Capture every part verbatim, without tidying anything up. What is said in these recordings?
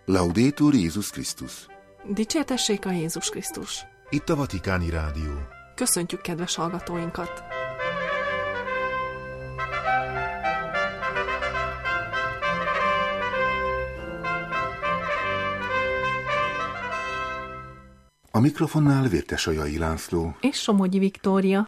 Laudetur Jézus Krisztus. Dicsértessék a Jézus Krisztus. Itt a Vatikáni Rádió. Köszöntjük kedves hallgatóinkat! A mikrofonnál Vértesajai László és Somogyi Viktória.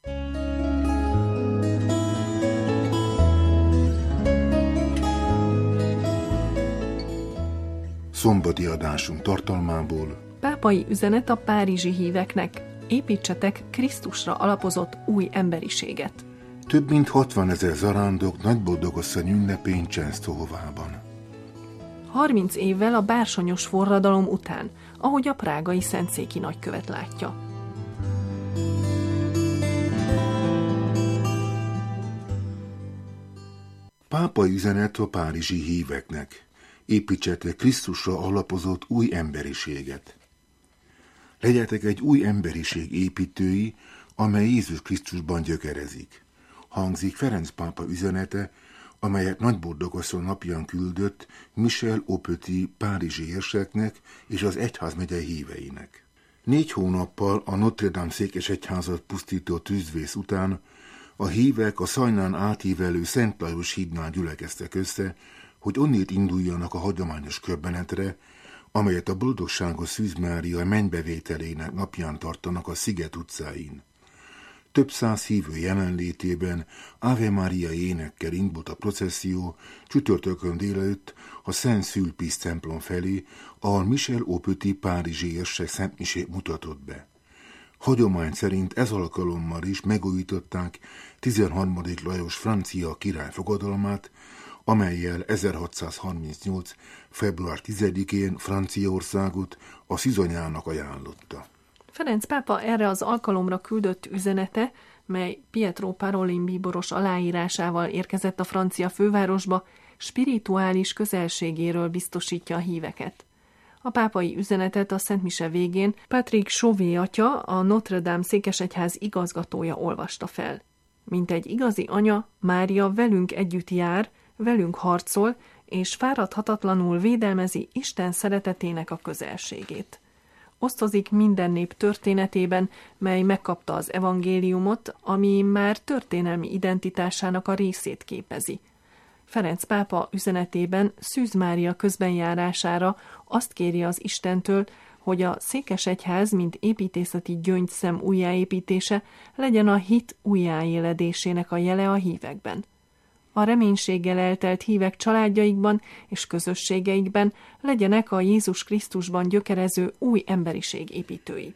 Szombati adásunk tartalmából: Pápai üzenet a párizsi híveknek: építsetek Krisztusra alapozott új emberiséget. Több mint hatvanezer zarándok Nagyboldogasszony ünnepén Csensztohovában. harminc évvel a bársonyos forradalom után, ahogy a prágai szentszéki nagykövet látja. Pápai üzenet a párizsi híveknek: építsetek Krisztusra alapozott új emberiséget. Legyetek egy új emberiség építői, amely Jézus Krisztusban gyökerezik. Hangzik Ferenc pápa üzenete, amelyet Nagyboldogasszony napján küldött Michel Aupetit párizsi érseknek és az egyházmegye híveinek. Négy hónappal a Notre Dame székesegyházat pusztító tűzvész után a hívek a Szajnán átívelő Szent Lajos hídnál gyülekeztek össze, hogy onnét induljanak a hagyományos körbenetre, amelyet a boldogságos Szűz Mária mennybevételének napján tartanak a Sziget utcáin. Több száz hívő jelenlétében Ave Maria énekkel indult a processzió csütörtökön délelőtt a Szent Szülpisz templom felé, ahol Michel Aupetit párizsi érsek szentmisét mutatott be. Hagyomány szerint ez alkalommal is megújították tizenharmadik Lajos francia király fogadalmát, amellyel ezerhatszázharmincnyolc. február tizedikén Franciaországot a szizonyának ajánlotta. Ferenc pápa erre az alkalomra küldött üzenete, mely Pietro Parolin bíboros aláírásával érkezett a francia fővárosba, spirituális közelségéről biztosítja a híveket. A pápai üzenetet a szentmise végén Patrick Chauvet atya, a Notre Dame székesegyház igazgatója olvasta fel. Mint egy igazi anya, Mária velünk együtt jár, velünk harcol, és fáradhatatlanul védelmezi Isten szeretetének a közelségét. Osztozik minden nép történetében, mely megkapta az evangéliumot, ami már történelmi identitásának a részét képezi. Ferenc pápa üzenetében Szűz Mária közbenjárására azt kéri az Istentől, hogy a székesegyház, mint építészeti gyöngyszem újjáépítése legyen a hit újjáéledésének a jele a hívekben. A reménységgel eltelt hívek családjaikban és közösségeikben legyenek a Jézus Krisztusban gyökerező új emberiség építői.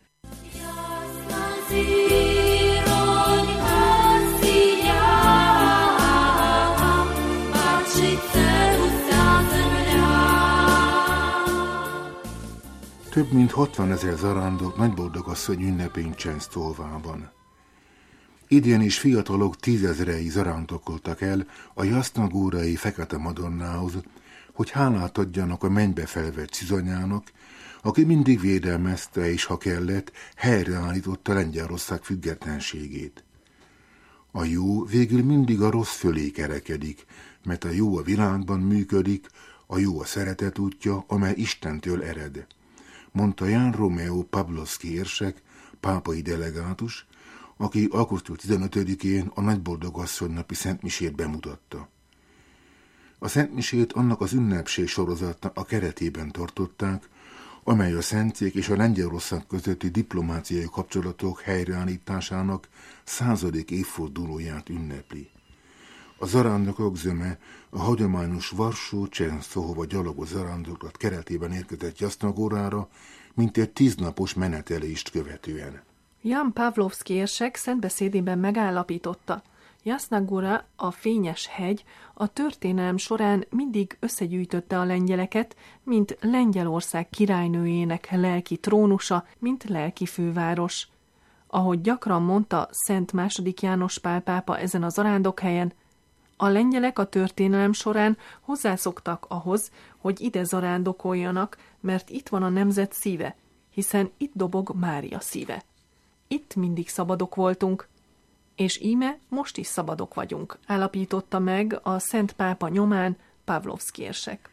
Több mint hatvanezer zarándok Nagyboldogasszony ünnepén Csensztohovában. Idén is fiatalok tízezrei zarándokoltak el a Jasnagórai Fekete Madonnához, hogy hálát adjanak a mennybe felvett szizonyának, aki mindig védelmezte és, ha kellett, helyreállította Lengyelország függetlenségét. A jó végül mindig a rossz fölé kerekedik, mert a jó a világban működik, a jó a szeretet útja, amely Istentől ered, mondta Jan Romeo Pavlovszky érsek, pápai delegátus, aki augusztus tizenötödikén a Nagyboldogasszony napi szentmisét bemutatta. A szentmisét annak az ünnepség sorozatnak a keretében tartották, amely a Szentszék és a Lengyelország közötti diplomáciai kapcsolatok helyreállításának századik évfordulóját ünnepli. A zarándokok zöme a hagyományos Varsó-Csensztohova gyalogos zarándoklat keretében érkezett Jasnagórára, mintegy tíznapos menetelést követően. Jan Pavlovszky érsek szentbeszédében megállapította, Jasnagóra, a fényes hegy, a történelem során mindig összegyűjtötte a lengyeleket, mint Lengyelország királynőjének lelki trónusa, mint lelki főváros. Ahogy gyakran mondta Szent második János Pál pápa ezen a zarándokhelyen, a lengyelek a történelem során hozzászoktak ahhoz, hogy ide zarándokoljanak, mert itt van a nemzet szíve, hiszen itt dobog Mária szíve. Itt mindig szabadok voltunk, és íme most is szabadok vagyunk, állapította meg a Szent Pápa nyomán Pavlovszky érsek.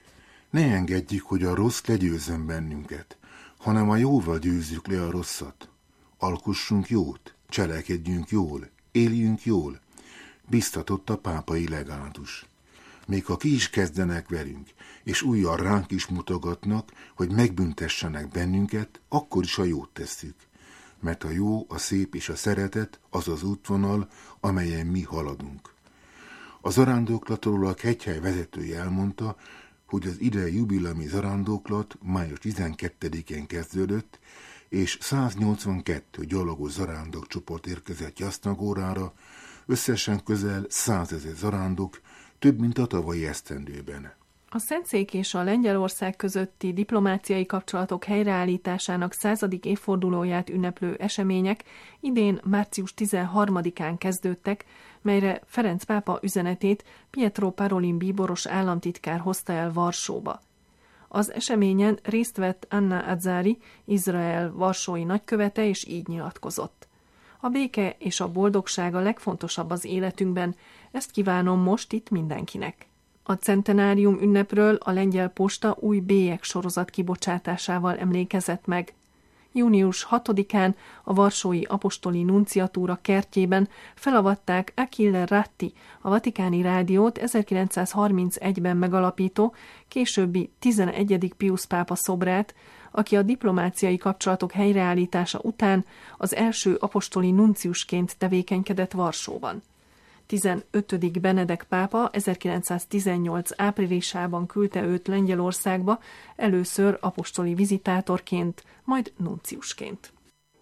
Ne engedjük, hogy a rossz legyőzzön bennünket, hanem a jóval győzzük le a rosszat. Alkossunk jót, cselekedjünk jól, éljünk jól, biztatott a pápai legátus. Még ha ki is kezdenek velünk, és újjal ránk is mutogatnak, hogy megbüntessenek bennünket, akkor is a jót tesszük. Mert a jó, a szép és a szeretet az az útvonal, amelyen mi haladunk. A zarándoklatról a kegyhely vezetője elmondta, hogy az idei jubileumi zarándoklat május tizenkettedikén kezdődött, és száznyolcvankettő gyalogos zarándokcsoport érkezett Jasznagórára, összesen közel százezer zarándok, több, mint a tavalyi esztendőben. A Szentszék és a Lengyelország közötti diplomáciai kapcsolatok helyreállításának századik évfordulóját ünneplő események idén március tizenharmadikán kezdődtek, melyre Ferenc pápa üzenetét Pietro Parolin bíboros államtitkár hozta el Varsóba. Az eseményen részt vett Anna Azzari, Izrael varsói nagykövete, és így nyilatkozott. A béke és a boldogság a legfontosabb az életünkben, ezt kívánom most itt mindenkinek. A centenárium ünnepről a Lengyel Posta új bélyeg sorozat kibocsátásával emlékezett meg. június hatodikán a varsói apostoli nunciatúra kertjében felavatták Achille Ratti, a Vatikáni Rádiót ezerkilencszázharmincegyben megalapító, későbbi tizenegyedik Piusz pápa szobrát, aki a diplomáciai kapcsolatok helyreállítása után az első apostoli nunciusként tevékenykedett Varsóban. tizenötödik Benedek pápa ezerkilencszáztizennyolc áprilisában küldte őt Lengyelországba, először apostoli vizitátorként, majd nunciusként.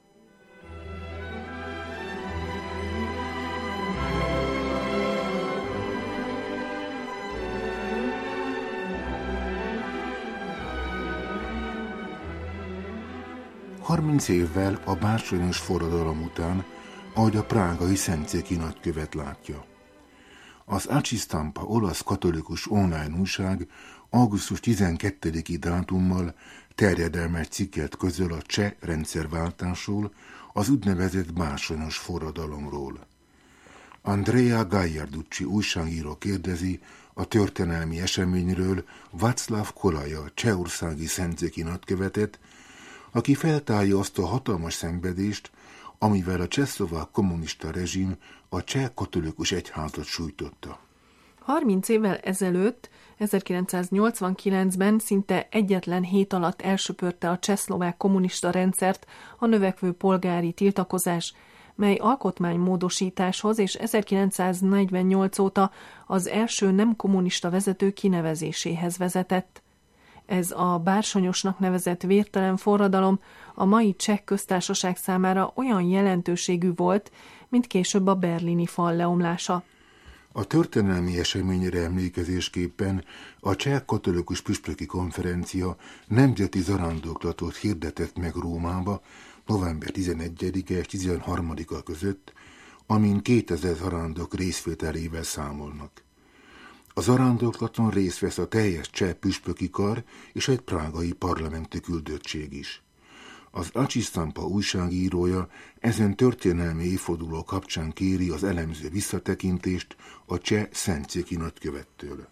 Harminc évvel a bársonyos forradalom után, ahogy a prágai szentszéki nagykövet látja. Az Aci Stampa olasz katolikus online újság augusztus tizenkettediki dátummal terjedelmes cikket közöl a cseh rendszerváltásról, az úgynevezett bársonyos forradalomról. Andrea Gagliarducci újságíró kérdezi a történelmi eseményről Václav Kolaja csehországi szentszéki nagykövetet, aki feltárja azt a hatalmas szenvedést, amivel a csehszlovák kommunista rezsim a cseh katolikus egyházat sújtotta. harminc évvel ezelőtt, ezerkilencszáznyolcvankilencben szinte egyetlen hét alatt elsöpörte a csehszlovák kommunista rendszert a növekvő polgári tiltakozás, mely alkotmánymódosításhoz és ezerkilencszáznegyvennyolc óta az első nem kommunista vezető kinevezéséhez vezetett. Ez a bársonyosnak nevezett vértelen forradalom a mai cseh köztársaság számára olyan jelentőségű volt, mint később a berlini fal leomlása. A történelmi eseményre emlékezésképpen a Cseh Katolikus Püspöki Konferencia nemzeti zarándoklatot hirdetett meg Rómába november tizenegyedike és tizenharmadika között, amin kétezer zarándok részvételével számolnak. A zarándoklaton részt vesz a teljes cseh püspöki kar és egy prágai parlamenti küldöttség is. Az Aci Stampa újságírója ezen történelmi évforduló kapcsán kéri az elemző visszatekintést a cseh szentszéki nagykövettől.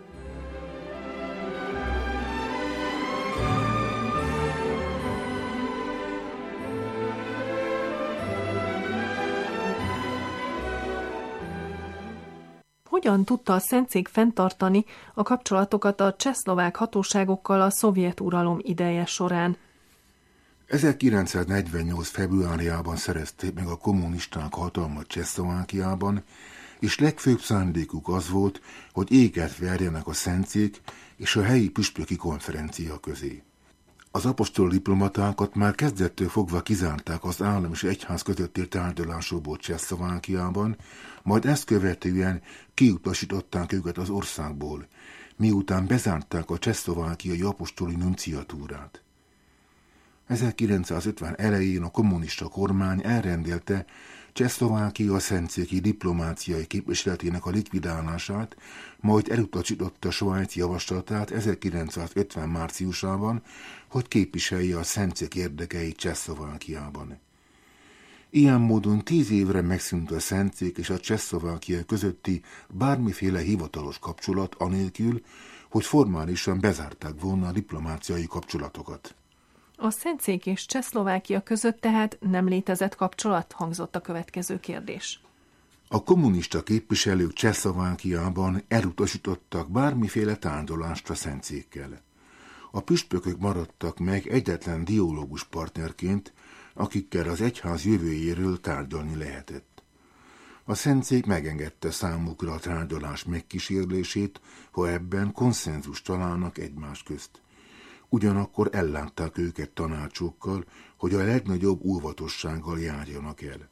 Hogyan tudta a Szentszék fenntartani a kapcsolatokat a csehszlovák hatóságokkal a szovjet uralom ideje során? ezerkilencszáznegyvennyolc februárjában szerezték meg a kommunisták hatalmat Csehszlovákiában, és legfőbb szándékuk az volt, hogy éget verjenek a Szentszék és a helyi püspöki konferencia közé. Az apostol diplomatákat már kezdettől fogva kizárták az állam és egyház közötti tárgyalásokból Csehszlovákiában, majd ezt követően kiutasították őket az országból, miután bezárták a csehszlovákiai apostoli nunciatúrát. ezerkilencszázötven elején a kommunista kormány elrendelte Csehszlovákia szentszéki diplomáciai képviseletének a likvidálását, majd elutasította Svájc javaslatát ezerkilencszázötven márciusában, hogy képviselje a szentszék érdekeit Csehszlovákiában. Ilyen módon tíz évre megszűnt a szentszék és a Csehszlovákia közötti bármiféle hivatalos kapcsolat anélkül, hogy formálisan bezárták volna a diplomáciai kapcsolatokat. A szentszék és Csehszlovákia között tehát nem létezett kapcsolat, hangzott a következő kérdés. A kommunista képviselők Csehszlovákiában elutasítottak bármiféle tárgyalást a szentszékkel. A püspökök maradtak meg egyetlen dialógus partnerként, akikkel az egyház jövőjéről tárgyalni lehetett. A szentszék megengedte számukra a tárgyalás megkísérlését, ha ebben konszenzus találnak egymás közt. Ugyanakkor ellátták őket tanácsokkal, hogy a legnagyobb óvatossággal járjanak el.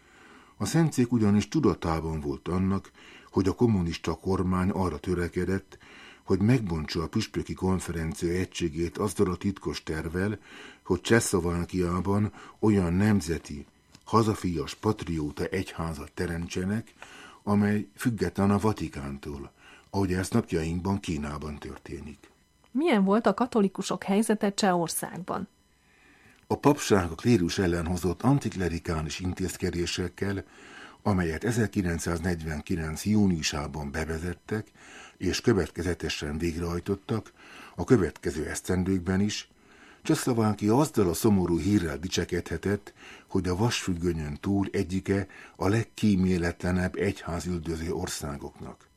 A szentszék ugyanis tudatában volt annak, hogy a kommunista kormány arra törekedett, hogy megbontsa a püspöki konferencia egységét azzal a titkos tervvel, hogy Csehszlovákiában olyan nemzeti, hazafias, patrióta egyházat teremtsenek, amely független a Vatikántól, ahogy ez napjainkban Kínában történik. Milyen volt a katolikusok helyzete Csehországban? A papság a klérus ellen hozott antiklerikális intézkedésekkel, amelyet ezerkilencszáznegyvenkilenc. júniusában bevezettek, és következetesen végrehajtottak, a következő esztendőkben is, Csehszlovákia azzal a szomorú hírrel dicsekedhetett, hogy a vasfüggönyön túl egyike a legkíméletlenebb egyházüldöző országoknak.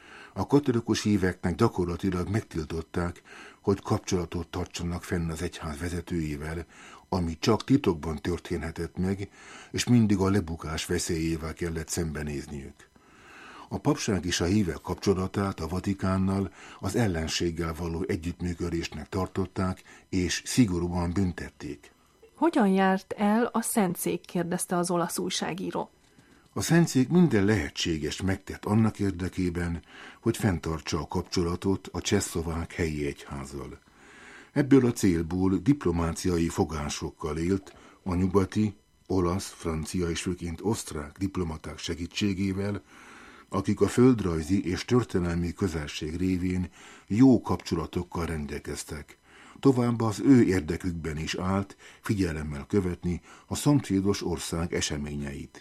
A katolikus híveknek gyakorlatilag megtiltották, hogy kapcsolatot tartsanak fenn az egyház vezetőjével, ami csak titokban történhetett meg, és mindig a lebukás veszélyével kellett szembenézniük. A papság és a hívek kapcsolatát a Vatikánnal az ellenséggel való együttműködésnek tartották, és szigorúan büntették. Hogyan járt el a szentszék, kérdezte az olasz újságíró. A szentszék minden lehetséges megtett annak érdekében, hogy fenntartsa a kapcsolatot a csehszlovák helyi egyházzal. Ebből a célból diplomáciai fogásokkal élt a nyugati, olasz, francia és főként osztrák diplomaták segítségével, akik a földrajzi és történelmi közelség révén jó kapcsolatokkal rendelkeztek. Továbbá az ő érdekükben is állt figyelemmel követni a szomszédos ország eseményeit.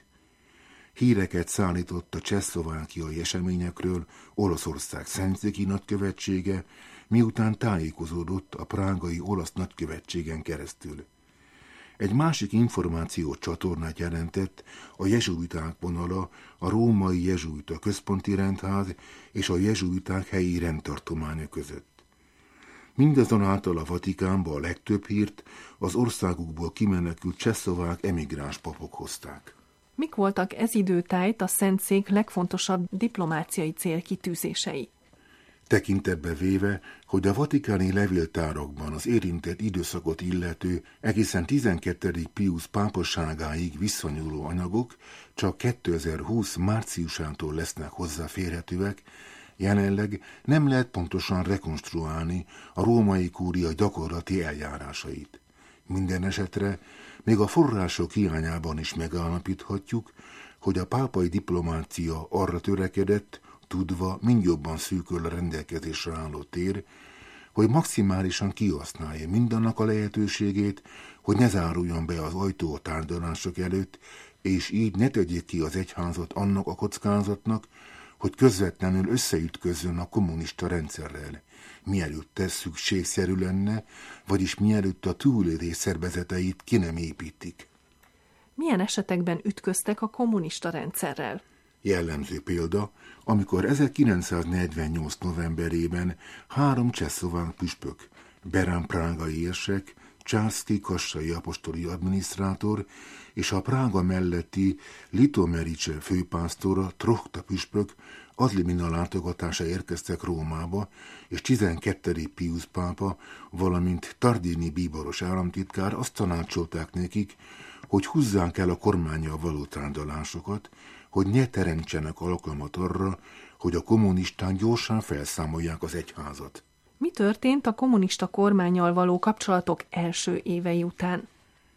Híreket szállított a csehszlovákiai eseményekről Olaszország szentszéki nagykövetsége, miután tájékozódott a prágai olasz nagykövetségen keresztül. Egy másik információ csatornát jelentett a jezsuiták vonala a római jezsuita központi rendház és a jezsuiták helyi rendtartománya között. Mindazonáltal a Vatikánba a legtöbb hírt az országukból kimenekült csehszlovák emigráns papok hozták. Mik voltak ez időtájt a szentszék legfontosabb diplomáciai célkitűzései? Tekintetbe véve, hogy a vatikáni levéltárakban az érintett időszakot illető egészen tizenkettedik Piusz pápaságáig visszanyúló anyagok csak kétezer-húsz márciusától lesznek hozzáférhetőek, jelenleg nem lehet pontosan rekonstruálni a római kúria gyakorlati eljárásait. Minden esetre még a források hiányában is megállapíthatjuk, hogy a pápai diplomácia arra törekedett, tudva mindjobban szűköl a rendelkezésre álló tér, hogy maximálisan kihasználja mindannak a lehetőségét, hogy ne záruljon be az ajtó a tárgyalások előtt, és így ne tegyék ki az egyházat annak a kockázatnak, hogy közvetlenül összeütközzön a kommunista rendszerrel, mielőtt ez szükségszerű lenne, vagyis mielőtt a túlélés szervezeteit ki nem építik. Milyen esetekben ütköztek a kommunista rendszerrel? Jellemző példa, amikor ezerkilencszáznegyvennyolc novemberében három csehszlovák püspök, Beran prágai érsek, Császky kassai apostoli adminisztrátor és a Prága melletti Litomerice főpásztora, Trochta püspök Adlimina látogatása érkeztek Rómába, és tizenkettedik Piusz pápa, valamint Tardini bíboros államtitkár azt tanácsolták nekik, hogy húzzák el a kormánnyal való tárgyalásokat, hogy ne teremtsenek alkalmat arra, hogy a kommunisták gyorsan felszámolják az egyházat. Mi történt a kommunista kormánnyal való kapcsolatok első évei után?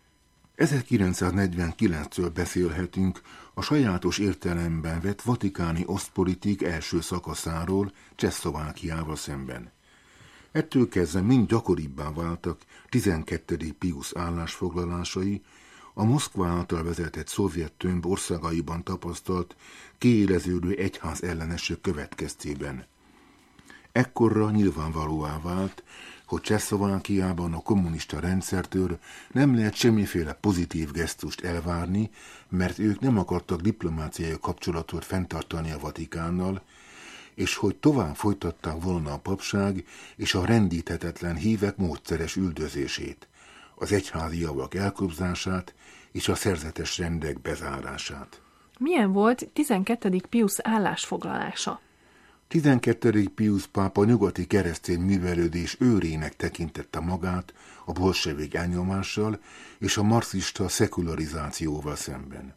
ezerkilencszáznegyvenkilenctől beszélhetünk a sajátos értelemben vett vatikáni osztpolitik első szakaszáról Csehszlovákiával szemben. Ettől kezdve mind gyakoribbá váltak tizenkettedik Piusz állásfoglalásai, a Moszkva által vezetett szovjet tömb országaiban tapasztalt kiéleződő egyház ellenesek következtében. Ekkorra nyilvánvalóvá vált, hogy Csehszlovákiában a kommunista rendszertől nem lehet semmiféle pozitív gesztust elvárni, mert ők nem akartak diplomáciai kapcsolatot fenntartani a Vatikánnal, és hogy tovább folytatták volna a papság és a rendíthetetlen hívek módszeres üldözését, az egyházi javak elkobzását és a szerzetes rendek bezárását. Milyen volt tizenkettedik Piusz állásfoglalása? tizenkettedik Piusz pápa nyugati keresztény művelődés őrének tekintette magát a bolsevik elnyomással és a marxista szekularizációval szemben.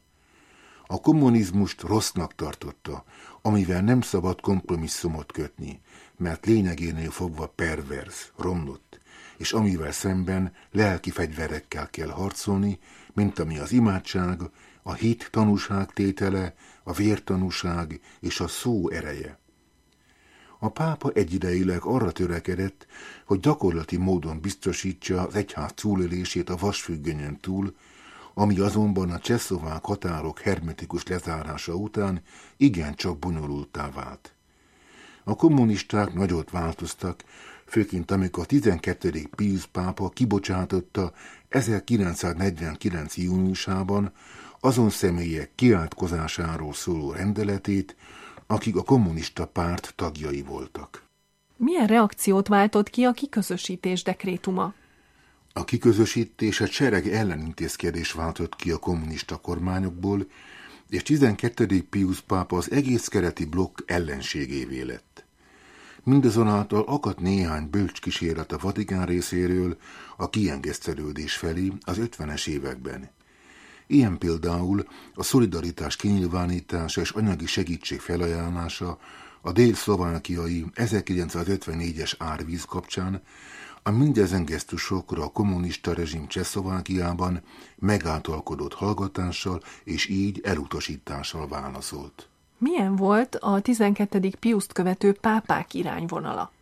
A kommunizmust rossznak tartotta, amivel nem szabad kompromisszumot kötni, mert lényegénél fogva perverz, romlott, és amivel szemben lelki fegyverekkel kell harcolni, mint ami az imádság, a hit tanúságtétele, a vértanúság és a szó ereje. A pápa egyidejileg arra törekedett, hogy gyakorlati módon biztosítsa az egyház túlélését a vasfüggönyön túl, ami azonban a csehszlovák határok hermetikus lezárása után igencsak bonyolultá vált. A kommunisták nagyot változtak, főként amikor a tizenkettedik Piusz pápa kibocsátotta ezerkilencszáznegyvenkilenc júniusában azon személyek kiátkozásáról szóló rendeletét, akik a kommunista párt tagjai voltak. Milyen reakciót váltott ki a kiközösítés dekrétuma? A kiközösítés egy sereg ellenintézkedés váltott ki a kommunista kormányokból, és tizenkettedik Piusz pápa az egész keleti blokk ellenségévé lett. Mindazonáltal akadt néhány bölcs kísérlet a Vatikán részéről a kiengesztelődés felé az ötvenes években. Ilyen például a szolidaritás kinyilvánítása és anyagi segítség felajánlása a dél-szlovákiai ezerkilencszázötvennégyes árvíz kapcsán, a mindezen gesztusokra a kommunista rezsim Csehszlovákiában megáltalkodott hallgatással és így elutasítással válaszolt. Milyen volt a tizenkettedik Piuszt követő pápák irányvonala?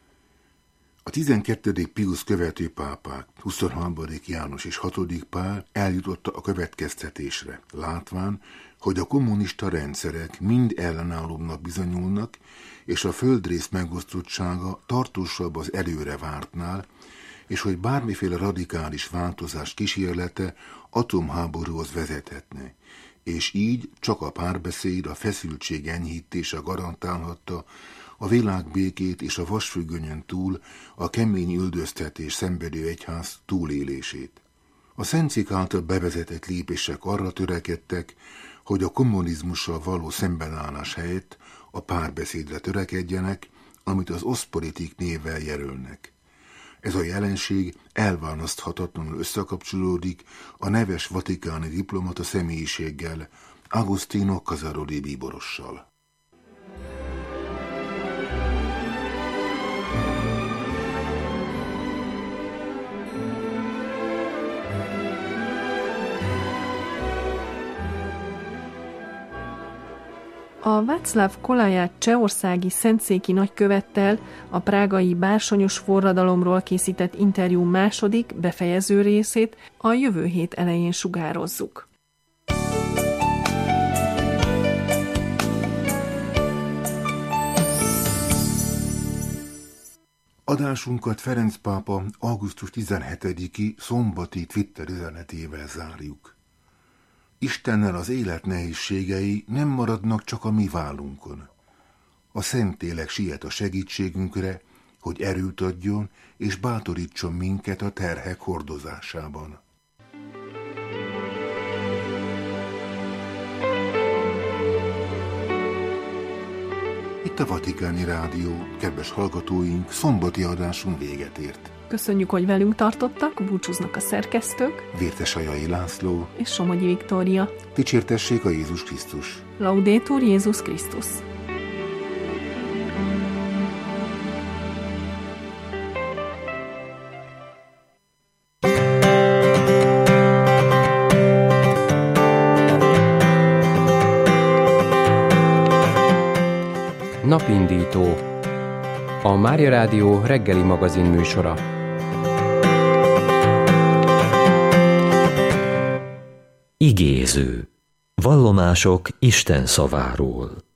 A tizenkettedik Piusz követő pápák, huszonharmadik János és hatodik Pál eljutotta a következtetésre, látván, hogy a kommunista rendszerek mind ellenállóbbnak bizonyulnak, és a földrész megosztottsága tartósabb az előre vártnál, és hogy bármiféle radikális változás kísérlete atomháborúhoz vezethetne, és így csak a párbeszéd, a feszültség enyhítése garantálhatta a világbékét és a vasfüggönyön túl a kemény üldöztetés szenvedő egyház túlélését. A szentcik által bevezetett lépések arra törekedtek, hogy a kommunizmussal való szembenállás helyett a párbeszédre törekedjenek, amit az oszpolitik névvel jelölnek. Ez a jelenség elválaszthatatlanul összekapcsolódik a neves vatikáni diplomata személyiséggel, Agostino Casaroli bíborossal. A Václav Kolaját csehországi szentszéki nagykövettel a prágai bársonyos forradalomról készített interjú második, befejező részét a jövő hét elején sugározzuk. Adásunkat Ferenc pápa augusztus tizenhetediki szombati Twitter üzenetével zárjuk. Istennel az élet nehézségei nem maradnak csak a mi vállunkon. A Szentlélek siet a segítségünkre, hogy erőt adjon és bátorítson minket a terhek hordozásában. Itt a Vatikáni Rádió, kedves hallgatóink, szombati adásunk véget ért. Köszönjük, hogy velünk tartottak, búcsúznak a szerkesztők, Vértesajai László és Somogyi Viktória. Dicsértessék a Jézus Krisztus! Laudetur Jézus Krisztus! Napindító. A Mária Rádió reggeli magazin műsora. Igéző. Vallomások Isten szaváról.